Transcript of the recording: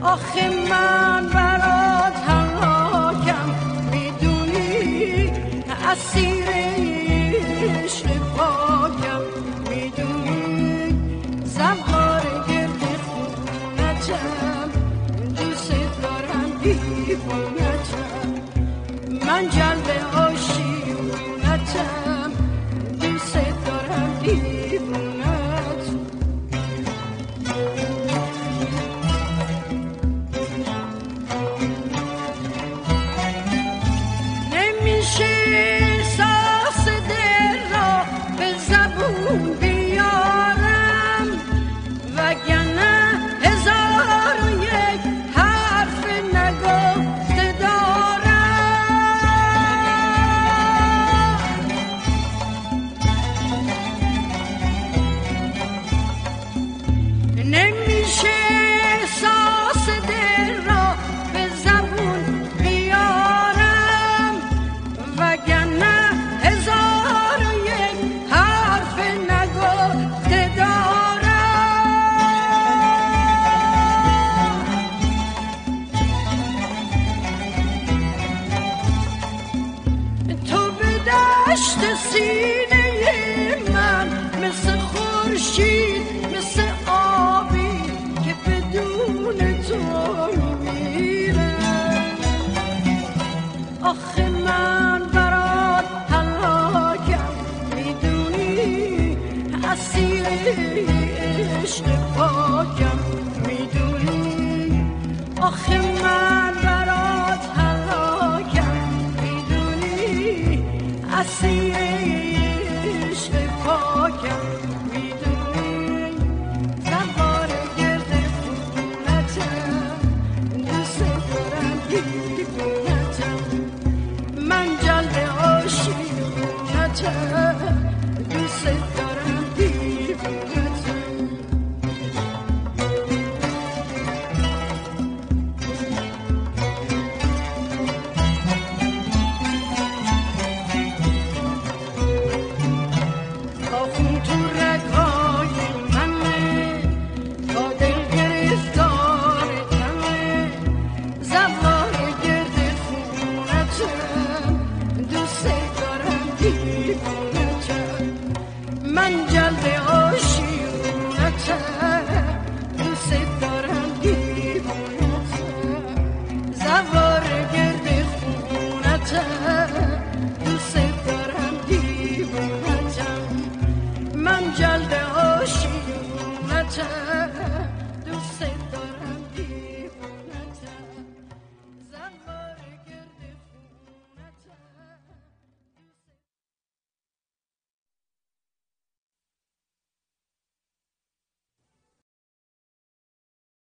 آخه من برات هلاکم میدونی، اسیر عشق پاکم میدونی، زوار گرد خونتم، دوست دارم دیوونتم، من جلب عاشقونتم، دوست دارم دیوونتم. سینه من مثل خورشید، مثل آبی که بدون تو میمیره. آخه من برات هلاکم میدونی، اسیر عشق پاکم میدونی. آخه من برات هلاکم میدونی، اسیر عشق پاکم میدونی، زوار گرد خونتم، دوست دارم دیدی.